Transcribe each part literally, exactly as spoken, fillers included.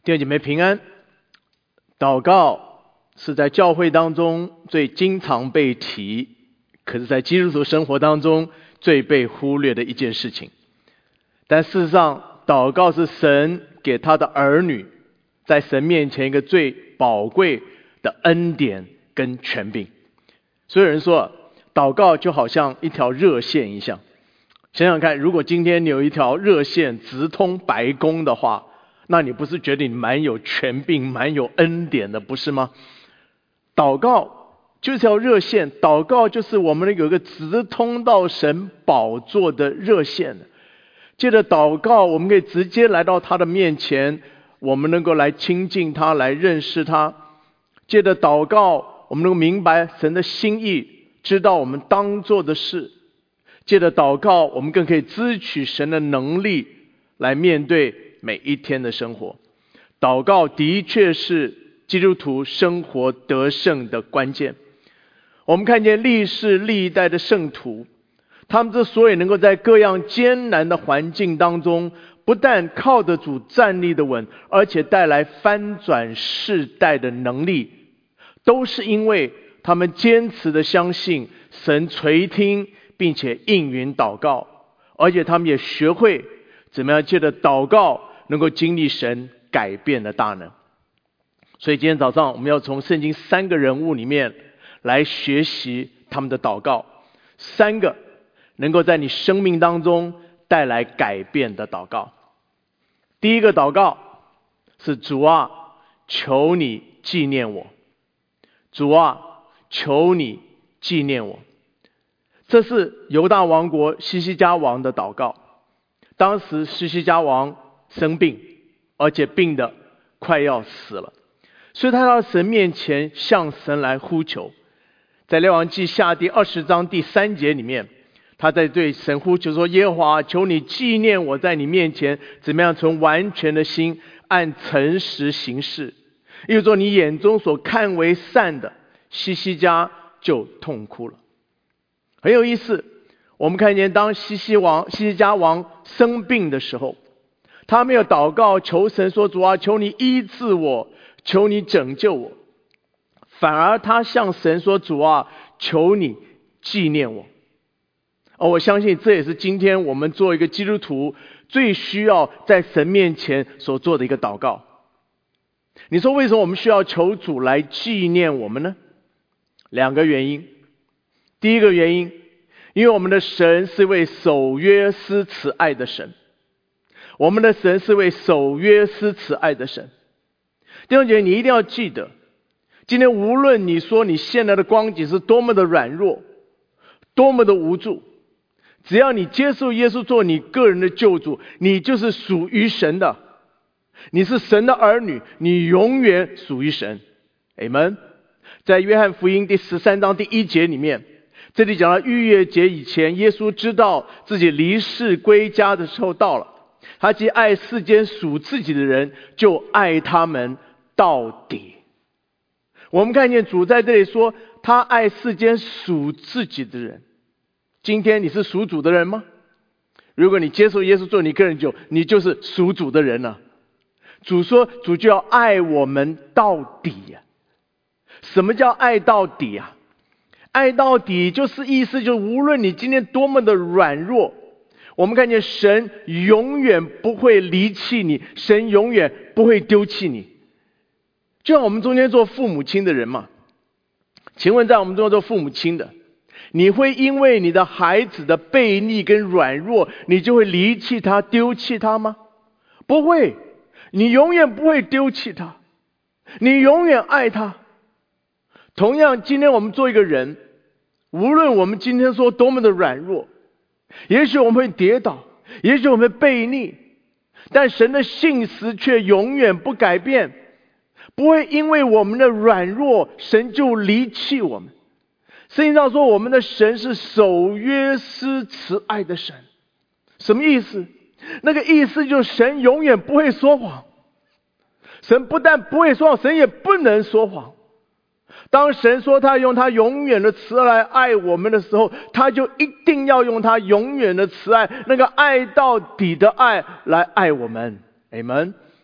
弟兄姐妹平安。祷告是在教会当中最经常被提，可是在基督徒生活当中最被忽略的一件事情。但事实上，祷告是神给他的儿女在神面前一个最宝贵的恩典跟权柄。所有人说，祷告就好像一条热线一样。想想看，如果今天你有一条热线直通白宫的话，那你不是觉得你蛮有权柄、蛮有恩典的，不是吗？祷告就是条热线，祷告就是我们有一个直通到神宝座的热线。借着祷告，我们可以直接来到他的面前，我们能够来亲近他，来认识他。借着祷告，我们能够明白神的心意，知道我们当做的事。借着祷告，我们更可以支取神的能力，来面对每一天的生活。祷告的确是基督徒生活得胜的关键。我们看见历世历代的圣徒，他们之所以能够在各样艰难的环境当中，不但靠得住站立的稳，而且带来翻转世代的能力，都是因为他们坚持的相信神垂听并且应允祷告，而且他们也学会怎么样借着祷告能够经历神改变的大能。所以今天早上我们要从圣经三个人物里面来学习他们的祷告，三个能够在你生命当中带来改变的祷告。第一个祷告是：主啊，求你纪念我。主啊，求你纪念我。这是犹大王国西西家王的祷告。当时西西家王生病，而且病得快要死了，所以他到神面前向神来呼求。在列王记下第二十章第三节里面，他在对神呼求说：耶和华，求你纪念我在你面前怎么样从完全的心按诚实行事。又说你眼中所看为善的。西西家就痛哭了。很有意思，我们看见当西西王西西家王生病的时候，他没有祷告求神说：主啊，求你医治我，求你拯救我。反而他向神说：主啊，求你纪念我。而我相信这也是今天我们做一个基督徒最需要在神面前所做的一个祷告。你说为什么我们需要求主来纪念我们呢？两个原因。第一个原因，因为我们的神是位守约施慈爱的神。我们的神是位守约施慈爱的神。弟兄姐妹，你一定要记得，今天无论你说你现在的光景是多么的软弱，多么的无助，只要你接受耶稣做你个人的救主，你就是属于神的。你是神的儿女，你永远属于神。阿们。在约翰福音第十三章第一节里面，这里讲到逾越节以前，耶稣知道自己离世归家的时候到了。他既爱世间属自己的人，就爱他们到底。我们看见主在这里说，他爱世间属自己的人。今天你是属主的人吗？如果你接受耶稣做你个人救，你就是属主的人了。主说，主就要爱我们到底呀、啊。什么叫爱到底啊？爱到底就是意思就是无论你今天多么的软弱，我们看见神永远不会离弃你，神永远不会丢弃你。就像我们中间做父母亲的人嘛，请问在我们中间做父母亲的，你会因为你的孩子的悖逆跟软弱，你就会离弃他丢弃他吗？不会，你永远不会丢弃他，你永远爱他。同样，今天我们做一个人，无论我们今天说多么的软弱，也许我们会跌倒，也许我们会悖逆，但神的信实却永远不改变，不会因为我们的软弱，神就离弃我们。圣经上说，我们的神是守约施慈爱的神。什么意思？那个意思就是神永远不会说谎。神不但不会说谎，神也不能说谎。当神说他用他永远的慈爱来爱我们的时候，他就一定要用他永远的慈爱，那个爱到底的爱来爱我们。阿们。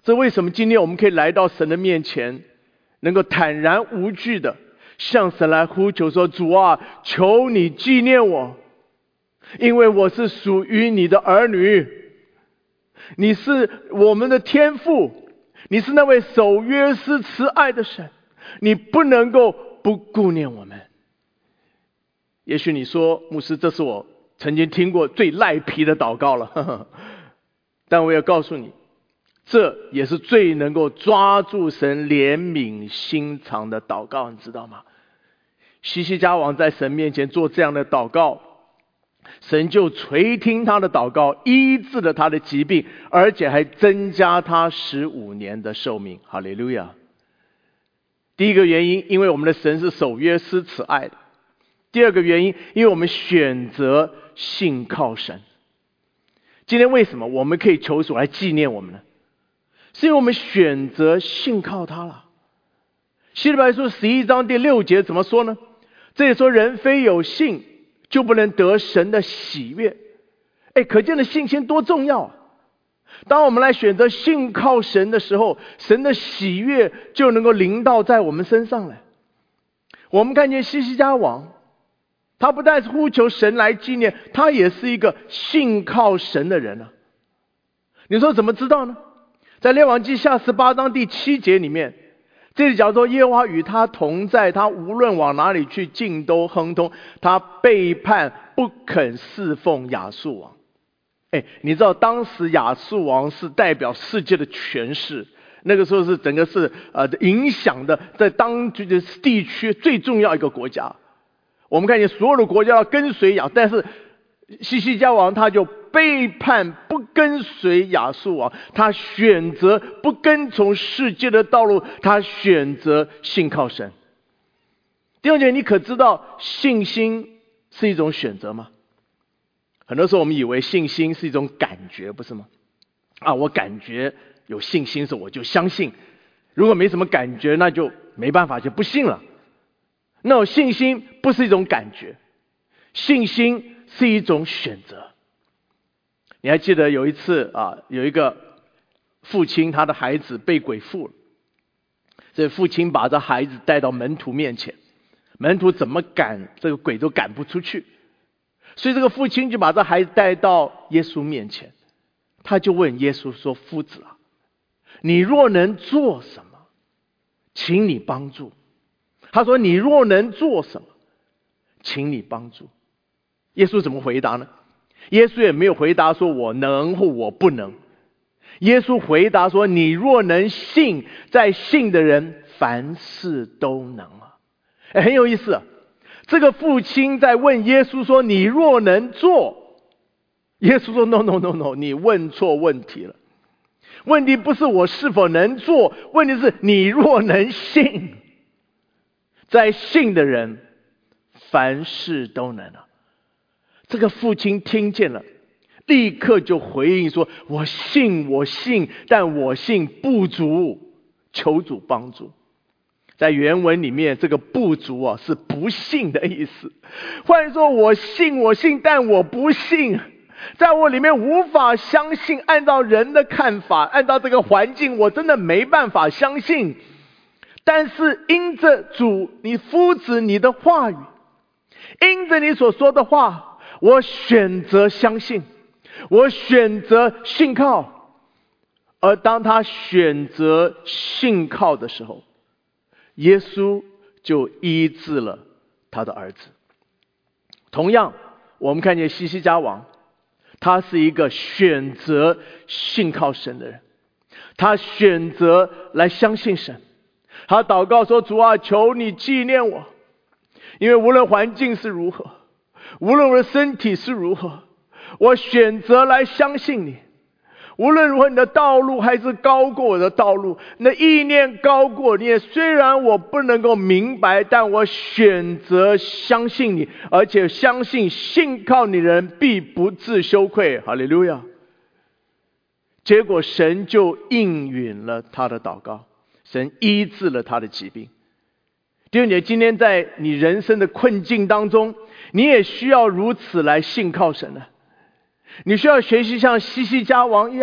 这为什么今天我们可以来到神的面前，能够坦然无惧的向神来呼求说，主啊，求你纪念我，因为我是属于你的儿女，你是我们的天父，你是那位守约施慈爱的神，你不能够不顾念我们。也许你说，牧师，这是我曾经听过最赖皮的祷告了，呵呵，但我要告诉你，这也是最能够抓住神怜悯心肠的祷告，你知道吗？西西家王在神面前做这样的祷告，神就垂听他的祷告，医治了他的疾病，而且还增加他十五年的寿命。哈利路亚！第一个原因，因为我们的神是守约施慈爱的；第二个原因，因为我们选择信靠神。今天为什么我们可以求主来纪念我们呢？是因为我们选择信靠他了。希伯来书十一章第六节怎么说呢？这里说，人非有信就不能得神的喜悦。哎，可见的信心多重要啊！当我们来选择信靠神的时候，神的喜悦就能够临到在我们身上来。我们看见西西家王，他不但是呼求神来纪念，他也是一个信靠神的人啊。你说怎么知道呢？在列王记下十八章第七节里面，这里讲说，耶和华与他同在，他无论往哪里去，尽都亨通。他背叛不肯侍奉亚述王。哎，你知道当时亚述王是代表世界的权势，那个时候是整个是呃影响的，在当地的地区最重要一个国家。我们看见所有的国家要跟随亚，但是西西家王他就背叛不跟随亚述王，他选择不跟从世界的道路，他选择信靠神。弟兄姐妹，你可知道信心是一种选择吗？很多时候我们以为信心是一种感觉，不是吗？啊，我感觉有信心时我就相信，如果没什么感觉，那就没办法，就不信了。那种信心不是一种感觉，信心是一种选择。你还记得有一次啊，有一个父亲，他的孩子被鬼附了，这父亲把这孩子带到门徒面前，门徒怎么赶这个鬼都赶不出去，所以这个父亲就把这孩子带到耶稣面前，他就问耶稣说，夫子啊，你若能做什么，请你帮助。他说，你若能做什么，请你帮助。耶稣怎么回答呢？耶稣也没有回答说我能或我不能，耶稣回答说，你若能信，在信的人凡事都能啊。哎，很有意思啊。这个父亲在问耶稣说，你若能做，耶稣说 no no no no， 你问错问题了。问题不是我是否能做，问题是你若能信，在信的人凡事都能啊。这个父亲听见了，立刻就回应说，我信我信，但我信不足，求主帮助。在原文里面，这个不足啊是不信的意思。换言说，我信我信，但我不信，在我里面无法相信。按照人的看法，按照这个环境，我真的没办法相信。但是因着主你夫子你的话语，因着你所说的话，我选择相信，我选择信靠。而当他选择信靠的时候，耶稣就医治了他的儿子。同样，我们看见西西家王，他是一个选择信靠神的人，他选择来相信神。他祷告说，主啊，求你纪念我，因为无论环境是如何，无论我的身体是如何，我选择来相信你。无论如何，你的道路还是高过我的道路，你的意念高过你。虽然我不能够明白，但我选择相信你，而且相信信靠你的人必不致羞愧。哈利路亚！结果神就应允了他的祷告，神医治了他的疾病。弟兄姐妹，今天在你人生的困境当中，你也需要如此来信靠神呢。你需要学习像西西家王一样，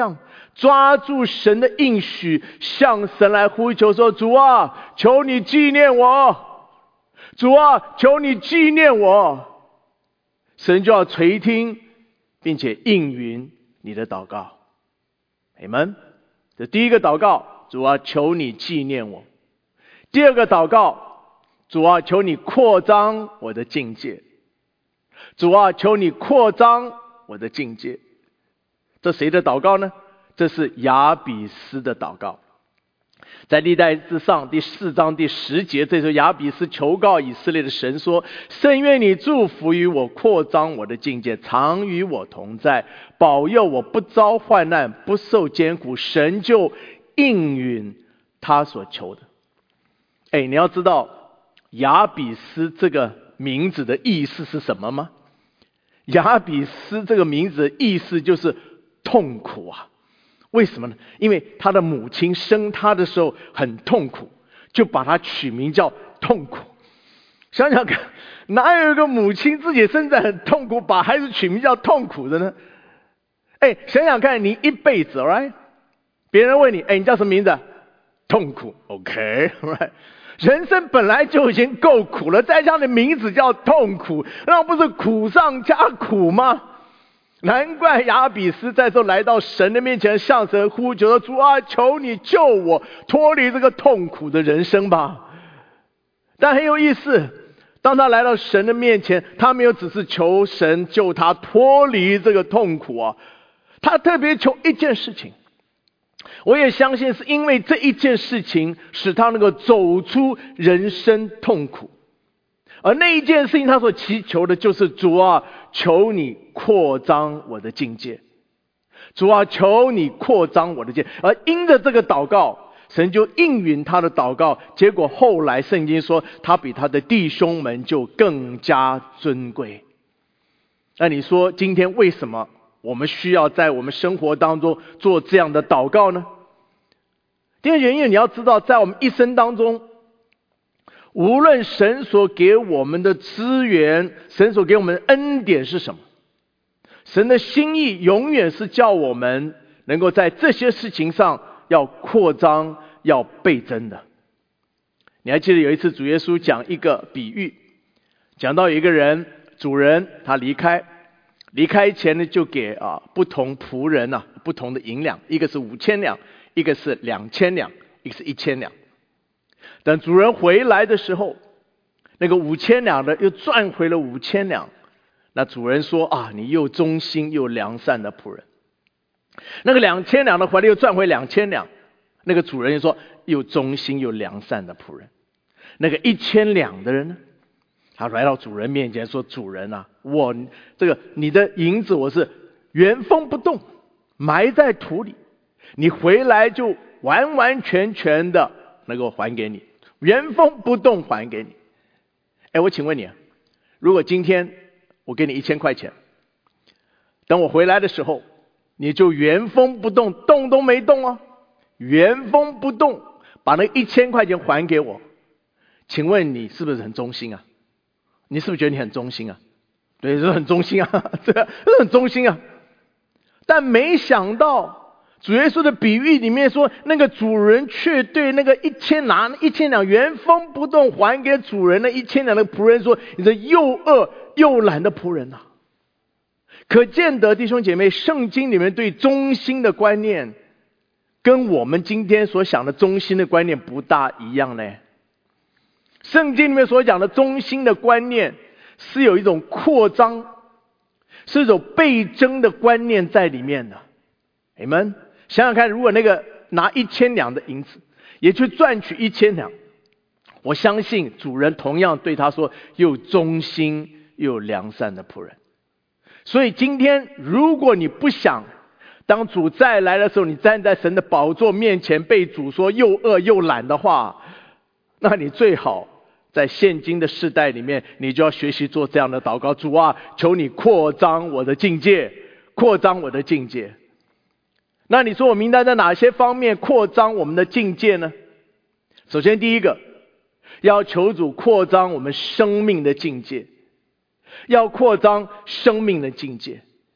抓住神的应许，向神来呼求说：主啊，求你纪念我，主啊，求你纪念我。神就要垂听并且应允你的祷告。阿们。这第一个祷告，主啊，求你纪念我。第二个祷告，主啊，求你扩张我的境界。主啊，求你扩张我的境界。这谁的祷告呢？这是亚比斯的祷告。在历代之上第四章第十节，这时候亚比斯求告以色列的神说：甚愿你祝福于我，扩张我的境界，常与我同在，保佑我不遭患难，不受艰苦。神就应允他所求的。哎，你要知道亚比斯这个名字的意思是什么吗？亚比斯这个名字的意思就是痛苦啊。为什么呢？因为他的母亲生他的时候很痛苦，就把他取名叫痛苦。想想看，哪有一个母亲自己生在很痛苦，把孩子取名叫痛苦的呢？哎，想想看，你一辈子 right？ 别人问你，哎，你叫什么名字？痛苦 OK right？ 人生本来就已经够苦了，再加上你名字叫痛苦，那不是苦上加苦吗？难怪亚比斯在这来到神的面前，向神呼求说：主啊，求你救我脱离这个痛苦的人生吧。但很有意思，当他来到神的面前，他没有只是求神救他脱离这个痛苦啊，他特别求一件事情。我也相信是因为这一件事情使他能够走出人生痛苦，而那一件事情他所祈求的就是：主啊，求你扩张我的境界。主啊，求你扩张我的境界。而因着这个祷告，神就应允他的祷告。结果后来圣经说，他比他的弟兄们就更加尊贵。那你说今天为什么我们需要在我们生活当中做这样的祷告呢？第二原因，你要知道，在我们一生当中，无论神所给我们的资源，神所给我们的恩典是什么，神的心意永远是叫我们能够在这些事情上要扩张，要倍增的。你还记得有一次主耶稣讲一个比喻，讲到有一个人，主人他离开离开前呢，就给啊不同仆人啊不同的银两，一个是五千两，一个是两千两，一个是一千两。等主人回来的时候，那个五千两的又赚回了五千两。那主人说啊，你又忠心又良善的仆人。那个两千两的回来又赚回两千两。那个主人又说，又忠心又良善的仆人。那个一千两的人呢，他来到主人面前说：主人啊，我这个你的银子我是原封不动埋在土里，你回来就完完全全的能够还给你，原封不动还给你。哎，我请问你，如果今天我给你一千块钱，等我回来的时候，你就原封不动，动都没动哦，原封不动把那一千块钱还给我，请问你是不是很忠心啊？你是不是觉得你很忠心啊？对，是很忠心啊，这个很忠心啊。但没想到主耶稣的比喻里面说，那个主人却对那个一千拿一千两原封不动还给主人的一千两的仆人说：你这又恶又懒的仆人啊！可见得弟兄姐妹，圣经里面对忠心的观念跟我们今天所想的忠心的观念不大一样呢。圣经里面所讲的忠心的观念是有一种扩张，是一种倍增的观念在里面的。你们想想看，如果那个拿一千两的银子也去赚取一千两，我相信主人同样对他说，又忠心又良善的仆人。所以今天如果你不想当主再来的时候，你站在神的宝座面前被主说又恶又懒的话，那你最好在现今的世代里面，你就要学习做这样的祷告：主啊，求你扩张我的境界，扩张我的境界。那你说我名单在哪些方面扩张我们的境界呢？首先第一个，要求主扩张我们生命的境界，要扩张生命的境界。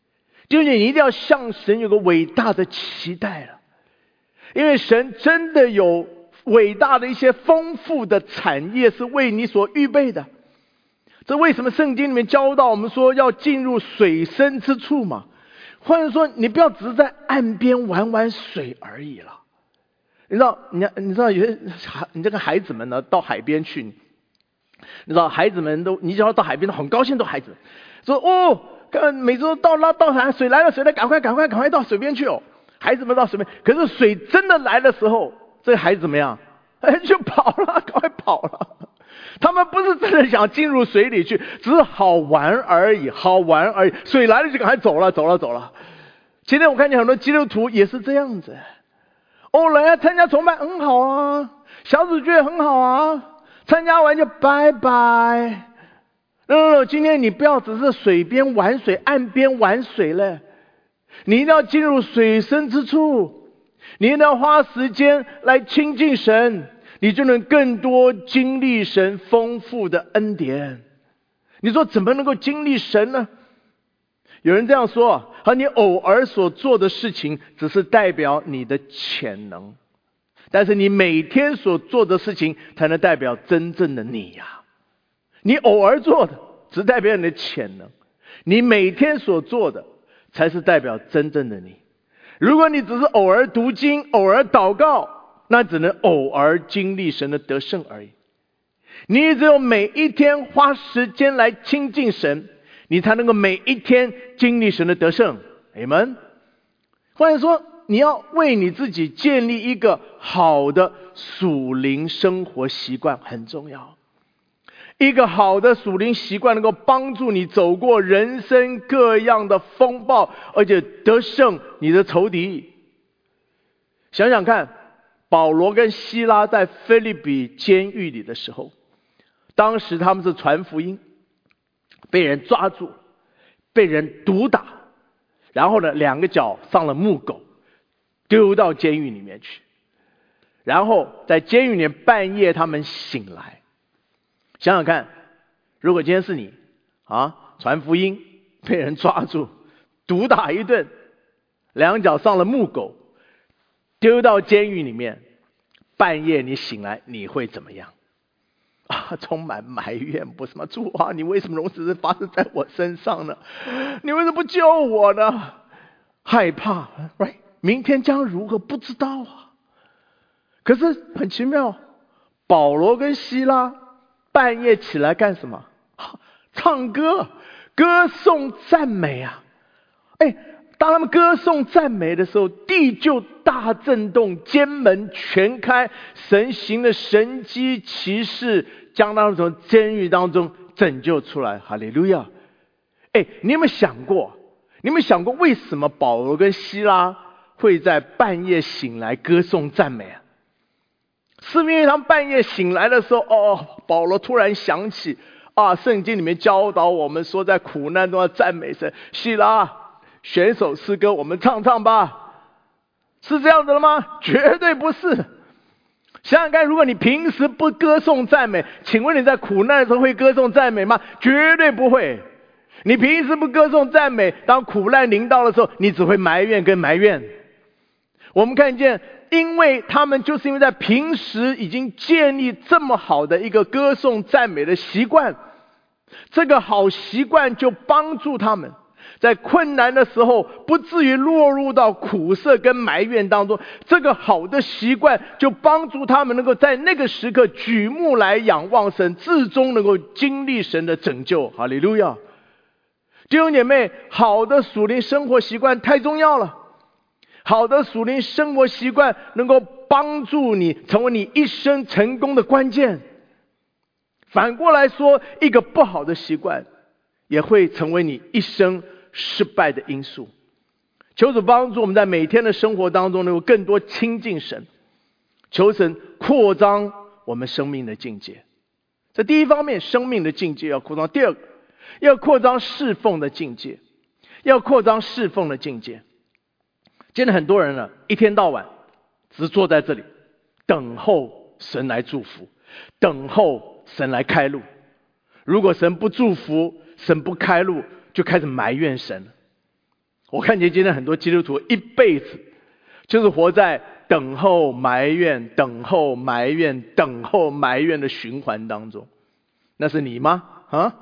就是你一定要向神有个伟大的期待了，因为神真的有伟大的一些丰富的产业是为你所预备的。这为什么圣经里面教导我们说要进入水深之处嘛？或者说你不要只是在岸边玩玩水而已了。你知道，你你知道有些孩，你这个孩子们呢，到海边去，你知道孩子们都，你只要到海边都很高兴，都孩子们说哦，看每次都到拉到海水来了，水来，赶快赶快赶快到水边去哦。孩子们到水边，可是水真的来的时候，这个孩子怎么样？哎，就跑了，赶快跑了。他们不是真的想进入水里去，只是好玩而已，好玩而已。水来了就赶快走了，走了，走了。今天我看见很多基督徒也是这样子。哦，来参加崇拜很好啊，小组聚会很好啊，参加完就拜拜。no no no， 今天你不要只是水边玩水，岸边玩水了，你一定要进入水深之处，你一定要花时间来亲近神，你就能更多经历神丰富的恩典。你说怎么能够经历神呢？有人这样说，和你偶尔所做的事情只是代表你的潜能，但是你每天所做的事情才能代表真正的你呀、啊。你偶尔做的只代表你的潜能，你每天所做的才是代表真正的你。如果你只是偶尔读经，偶尔祷告，那只能偶尔经历神的得胜而已。你只有每一天花时间来亲近神，你才能够每一天经历神的得胜。 Amen。 或者说你要为你自己建立一个好的属灵生活习惯很重要。一个好的属灵习惯能够帮助你走过人生各样的风暴，而且得胜你的仇敌。想想看，保罗跟希拉在腓立比监狱里的时候，当时他们是传福音，被人抓住，被人毒打，然后呢，两个脚上了木狗，丢到监狱里面去。然后在监狱里面半夜他们醒来。想想看，如果今天是你啊，传福音被人抓住，毒打一顿，两脚上了木狗，丢到监狱里面，半夜你醒来，你会怎么样？啊，充满埋怨，不是吗？主啊，你为什么容此事发生在我身上呢？你为什么不救我呢？害怕 right？ 明天将如何不知道啊。可是很奇妙，保罗跟希拉半夜起来干什么？唱歌，歌颂赞美啊。哎，当他们歌颂赞美的时候，地就大震动，监门全开，神行的神迹奇事将他们从监狱当中拯救出来。哈利路亚。哎，你有没有想过，你有没有想过为什么保罗跟希拉会在半夜醒来歌颂赞美啊？是因为他们半夜醒来的时候，哦，保罗突然想起啊，圣经里面教导我们说，在苦难中要赞美神。希拉，选首诗歌，我们唱唱吧。是这样子的吗？绝对不是。想想看，如果你平时不歌颂赞美，请问你在苦难的时候会歌颂赞美吗？绝对不会。你平时不歌颂赞美，当苦难临到的时候，你只会埋怨跟埋怨。我们看见，因为他们就是因为在平时已经建立这么好的一个歌颂赞美的习惯，这个好习惯就帮助他们在困难的时候不至于落入到苦涩跟埋怨当中。这个好的习惯就帮助他们能够在那个时刻举目来仰望神，至终能够经历神的拯救。哈利路亚。弟兄姐妹，好的属灵生活习惯太重要了。好的属灵生活习惯能够帮助你成为你一生成功的关键。反过来说，一个不好的习惯也会成为你一生失败的因素。求主帮助我们在每天的生活当中能够更多亲近神，求神扩张我们生命的境界。这第一方面，生命的境界要扩张。第二个，要扩张侍奉的境界，要扩张侍奉的境界。现在很多人呢，一天到晚只坐在这里等候神来祝福，等候神来开路。如果神不祝福，神不开路，就开始埋怨神。 我看见今天很多基督徒一辈子就是活在等候埋怨、等候埋怨、等候埋怨的循环当中。那是你吗？啊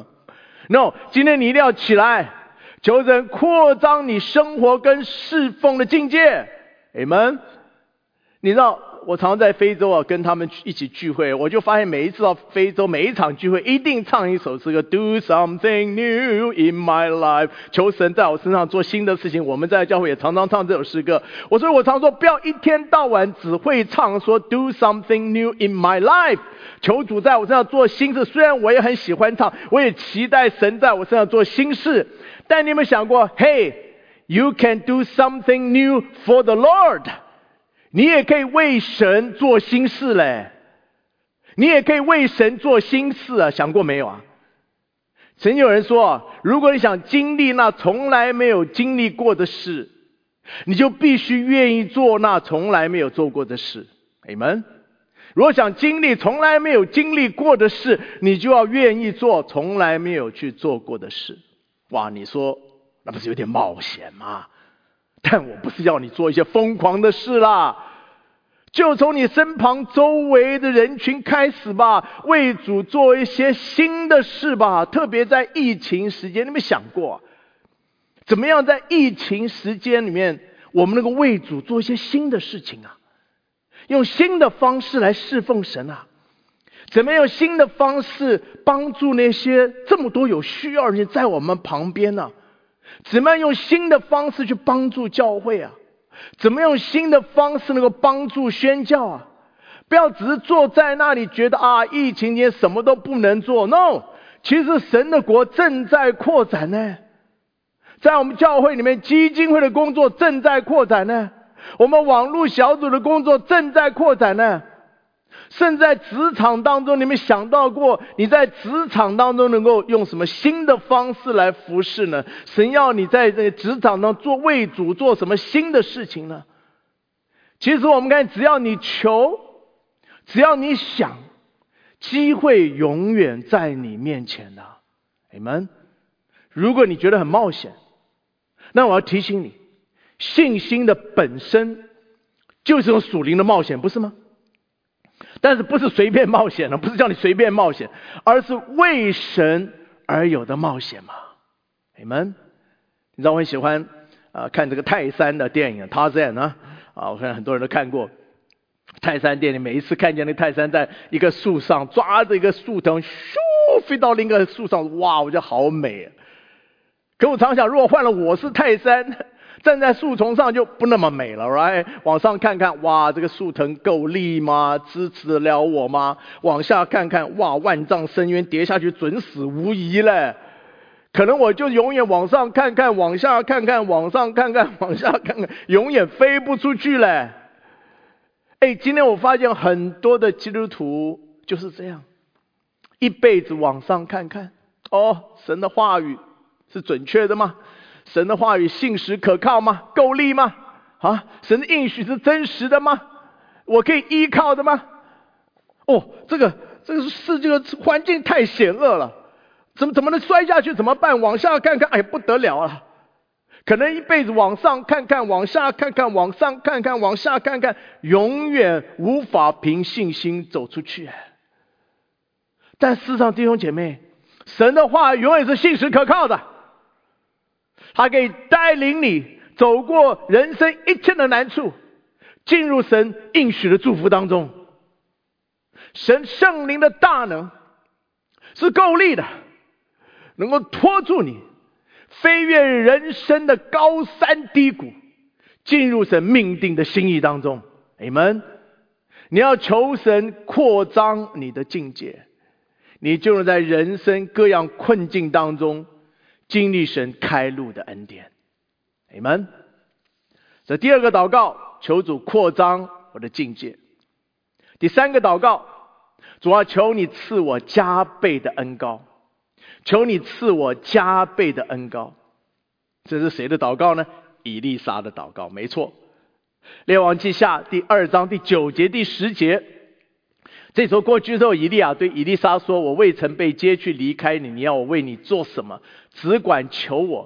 ？No， 今天你一定要起来，求神扩张你生活跟侍奉的境界。Amen。你知道我常在非洲啊，跟他们一起聚会，我就发现每一次到非洲，每一场聚会一定唱一首诗歌 ，Do something new in my life， 求神在我身上做新的事情。我们在教会也常常唱这首诗歌。我所以我常说，不要一天到晚只会唱说 Do something new in my life， 求主在我身上做新事。虽然我也很喜欢唱，我也期待神在我身上做新事，但你有没有想过 ，Hey， you can do something new for the Lord。你也可以为神做新事嘞，你也可以为神做新事啊，想过没有啊？曾经有人说，如果你想经历那从来没有经历过的事，你就必须愿意做那从来没有做过的事。Amen。如果想经历从来没有经历过的事，你就要愿意做从来没有去做过的事。哇，你说那不是有点冒险吗？但我不是要你做一些疯狂的事啦，就从你身旁周围的人群开始吧，为主做一些新的事吧。特别在疫情时间，你们想过怎么样在疫情时间里面，我们能够为主做一些新的事情啊？用新的方式来侍奉神啊？怎么样用新的方式帮助那些这么多有需要的人在我们旁边呢？怎么样用新的方式去帮助教会啊？怎么样用新的方式能够帮助宣教啊？不要只是坐在那里觉得啊，疫情间什么都不能做。No， 其实神的国正在扩展呢，在我们教会里面基金会的工作正在扩展呢，我们网络小组的工作正在扩展呢。甚至在职场当中，你们想到过你在职场当中能够用什么新的方式来服侍呢？神要你在这个职场当中做为主做什么新的事情呢？其实我们看，只要你求，只要你想，机会永远在你面前的。Amen。如果你觉得很冒险，那我要提醒你，信心的本身就是种属灵的冒险，不是吗？但是不是随便冒险了，不是叫你随便冒险，而是为神而有的冒险嘛。Amen。你知道我很喜欢、呃、看这个泰山的电影 Tarzan 啊，啊，我看很多人都看过泰山电影，每一次看见那个泰山在一个树上抓着一个树藤，咻飞到另一个树上，哇，我觉得好美啊。可我常想，如果换了我是泰山，站在树丛上就不那么美了 right？ 往上看看，哇，这个树藤够力吗？支持得了我吗？往下看看，哇，万丈深渊，跌下去准死无疑嘞。可能我就永远往上看看，往下看看，往上看看，往下看看，永远飞不出去嘞。哎，今天我发现很多的基督徒就是这样，一辈子往上看看，哦，神的话语是准确的吗？神的话语信实可靠吗？够力吗？啊，神的应许是真实的吗？我可以依靠的吗？哦，这个这个是这个环境太险恶了，怎么怎么能摔下去？怎么办？往下看看，哎，不得了了。可能一辈子往上看看，往下看看，往上看看，往下看看，永远无法凭信心走出去。但事实上，弟兄姐妹，神的话永远是信实可靠的。他可以带领你走过人生一切的难处，进入神应许的祝福当中。神圣灵的大能是够力的，能够拖住你，飞越人生的高山低谷，进入神命定的心意当中。Amen。你要求神扩张你的境界，你就能在人生各样困境当中经历神开路的恩典。Amen。这第二个祷告，求主扩张我的境界。第三个祷告，主啊，求你赐我加倍的恩膏，求你赐我加倍的恩膏。这是谁的祷告呢？以利沙的祷告，没错。列王记下第二章第九节第十节，这时候过去之后，以利亚对以利沙说，我未曾被接去离开你，你要我为你做什么？只管求我，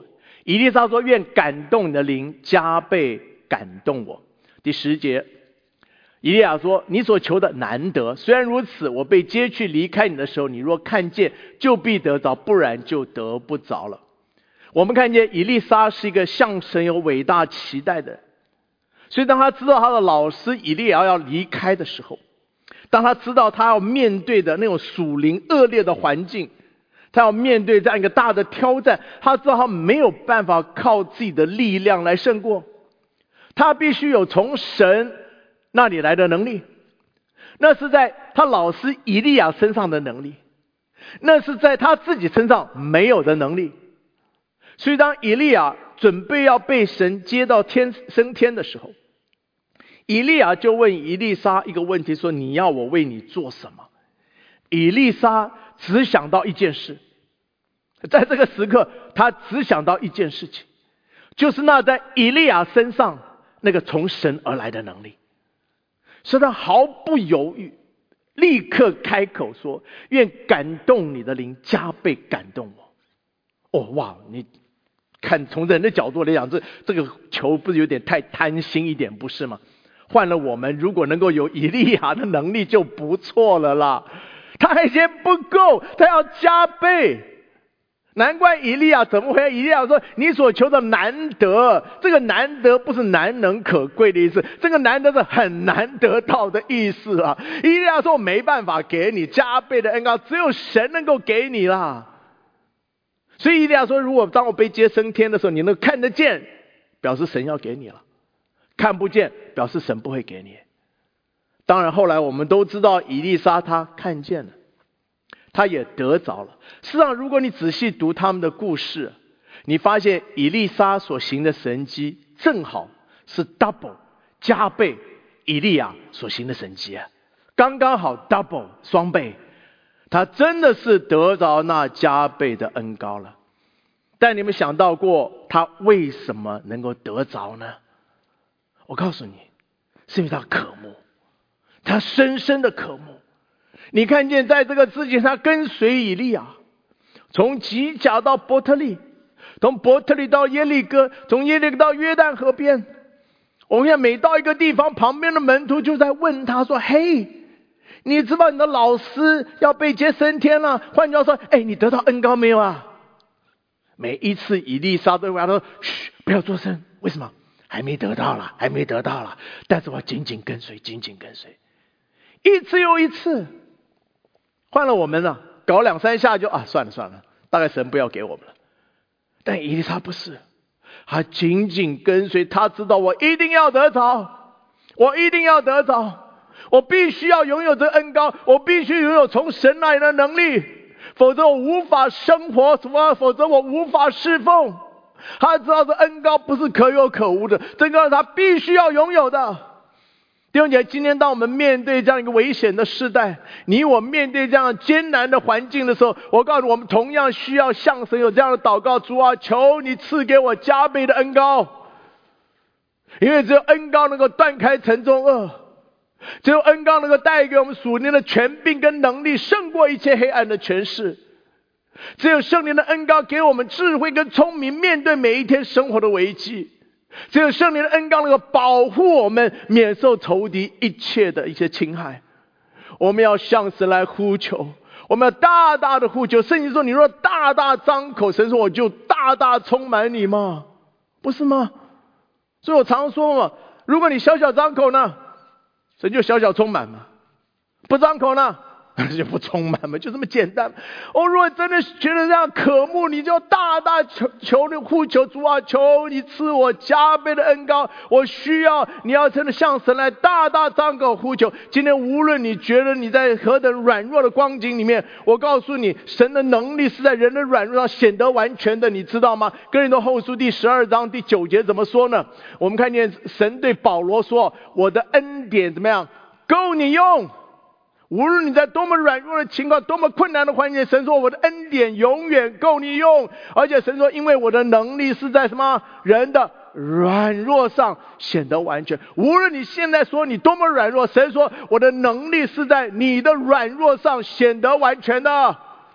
以利沙说：愿感动你的灵加倍感动我。第十节，以利亚说：你所求的难得，虽然如此，我被接去离开你的时候，你若看见，就必得着，不然就得不着了。我们看见以利沙是一个向神有伟大期待的人，所以当他知道他的老师以利亚要离开的时候，当他知道他要面对的那种属灵恶劣的环境，他要面对这样一个大的挑战，他知道他没有办法靠自己的力量来胜过，他必须有从神那里来的能力，那是在他老师以利亚身上的能力，那是在他自己身上没有的能力。所以当以利亚准备要被神接到天升天的时候，以利亚就问以利沙一个问题，说：你要我为你做什么？以利沙只想到一件事，在这个时刻他只想到一件事情，就是那在以利亚身上那个从神而来的能力。所以他毫不犹豫立刻开口说：愿感动你的灵加倍感动我。哦，哇，你看从人的角度来讲，这这个球不是有点太贪心一点，不是吗？换了我们，如果能够有以利亚的能力就不错了啦。他还嫌不够，他要加倍。难怪以利亚怎么会？以利亚说：你所求的难得，这个难得不是难能可贵的意思，这个难得是很难得到的意思啊。以利亚说：我没办法给你加倍的恩膏，只有神能够给你啦。所以以利亚说：如果当我被接升天的时候，你能看得见，表示神要给你了；看不见，表示神不会给你。当然后来我们都知道，以利沙他看见了，他也得着了。事实上如果你仔细读他们的故事，你发现以利沙所行的神迹正好是 double 加倍以利亚所行的神迹啊，刚刚好 double 双倍，他真的是得着那加倍的恩膏了。但你们想到过他为什么能够得着呢？我告诉你，是因为他渴慕，他深深的渴慕。你看见在这个之前，他跟随以利亚，从吉甲到伯特利，从伯特利到耶利哥，从耶利哥到约旦河边。我们看每到一个地方，旁边的门徒就在问他说：嘿，你知道你的老师要被接升天了？换句话说，哎，你得到恩膏没有啊？每一次以利沙都跟他说：嘘，不要作声。为什么？还没得到了，还没得到了，但是我紧紧跟随，紧紧跟随。一次又一次。换了我们了，搞两三下就啊，算了算了，大概神不要给我们了。但以利沙不是，他紧紧跟随，他知道我一定要得着，我一定要得着，我必须要拥有这恩膏，我必须拥有从神来的能力，否则我无法生活，否则我无法侍奉。他知道这恩膏不是可有可无的，这个他必须要拥有的。弟兄姐妹，今天当我们面对这样一个危险的时代，你我面对这样艰难的环境的时候，我告诉你，我们同样需要向神有这样的祷告：主啊，求你赐给我加倍的恩膏，因为只有恩膏能够断开城中恶，只有恩膏能够带给我们属灵的权柄跟能力，胜过一切黑暗的权势。只有圣灵的恩膏给我们智慧跟聪明，面对每一天生活的危机。只有圣灵的恩膏能够保护我们免受仇敌一切的一些侵害。我们要向神来呼求，我们要大大的呼求。圣经说，你若大大张口，神说我就大大充满你嘛，不是吗？所以我常说嘛，如果你小小张口呢，神就小小充满嘛；不张口呢，就不充满嘛，就这么简单。哦，如果真的觉得这样渴慕，你就大大求求你呼求，主啊，求你赐我加倍的恩膏，我需要。你要真的向神来大大张口呼求。今天无论你觉得你在何等软弱的光景里面，我告诉你，神的能力是在人的软弱上显得完全的，你知道吗？哥林多后书第十二章第九节怎么说呢？我们看见神对保罗说：我的恩典怎么样，够你用。无论你在多么软弱的情况，多么困难的环境，神说我的恩典永远够你用。而且神说，因为我的能力是在什么人的软弱上显得完全。无论你现在说你多么软弱，神说我的能力是在你的软弱上显得完全的。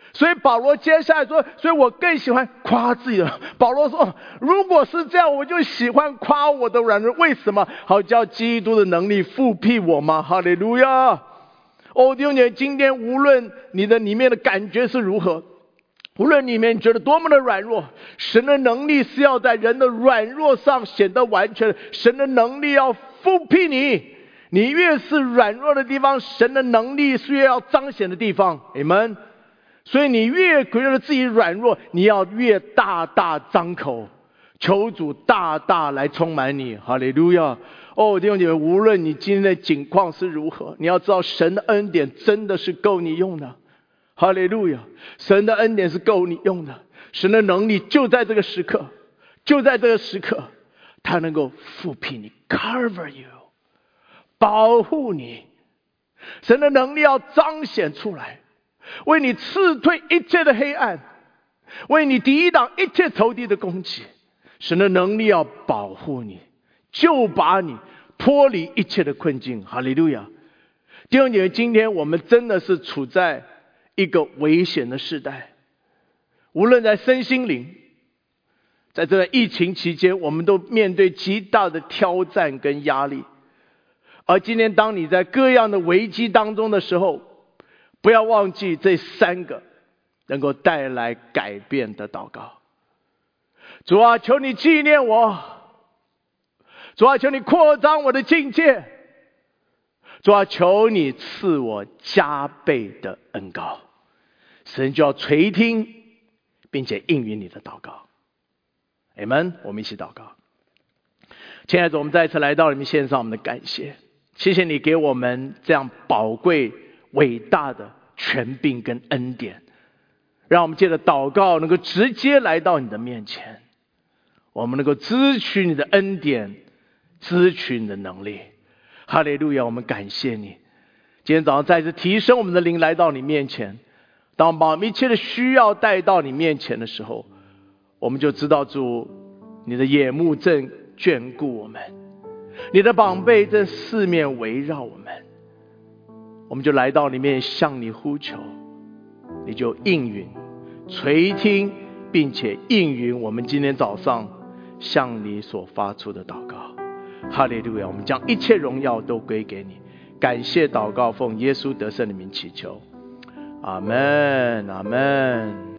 所以保罗接下来说，所以我更喜欢夸自己的。保罗说，如果是这样，我就喜欢夸我的软弱。为什么？好叫基督的能力复辟我吗？哈利路亚！哦，弟兄姐妹，今天无论你的里面的感觉是如何，无论里面觉得多么的软弱，神的能力是要在人的软弱上显得完全。神的能力要复辟你，你越是软弱的地方，神的能力是越要彰显的地方。Amen。所以你越觉得自己软弱，你要越大大张口，求主大大来充满你。哈利路亚！哦，弟兄姐妹，无论你今天的境况是如何，你要知道神的恩典真的是够你用的。哈利路亚！神的恩典是够你用的，神的能力就在这个时刻，就在这个时刻，他能够复辟你 ，cover you， 保护你。神的能力要彰显出来，为你刺退一切的黑暗，为你抵挡一切仇敌的攻击。神的能力要保护你，就把你脱离一切的困境。哈利路亚！弟兄姐妹，今天我们真的是处在一个危险的时代，无论在身心灵，在这段疫情期间，我们都面对极大的挑战跟压力。而今天当你在各样的危机当中的时候，不要忘记这三个能够带来改变的祷告。主啊，求你纪念我，主啊，求你扩张我的境界，主啊，求你赐我加倍的恩膏。神就要垂听并且应允你的祷告。阿们。我们一起祷告。亲爱的，我们再一次来到你们献上我们的感谢，谢谢你给我们这样宝贵伟大的权柄跟恩典，让我们借着祷告能够直接来到你的面前，我们能够支取你的恩典，支取你的能力。哈利路亚！我们感谢你，今天早上再次提升我们的灵来到你面前。当我们把我们一切的需要带到你面前的时候，我们就知道主，你的眼目正眷顾我们，你的膀臂正四面围绕我们。我们就来到里面向你呼求，你就应允垂听，并且应允我们今天早上向你所发出的祷告。哈利路亚！我们将一切荣耀都归给你。感谢祷告，奉耶稣得胜的名祈求，阿们，阿们。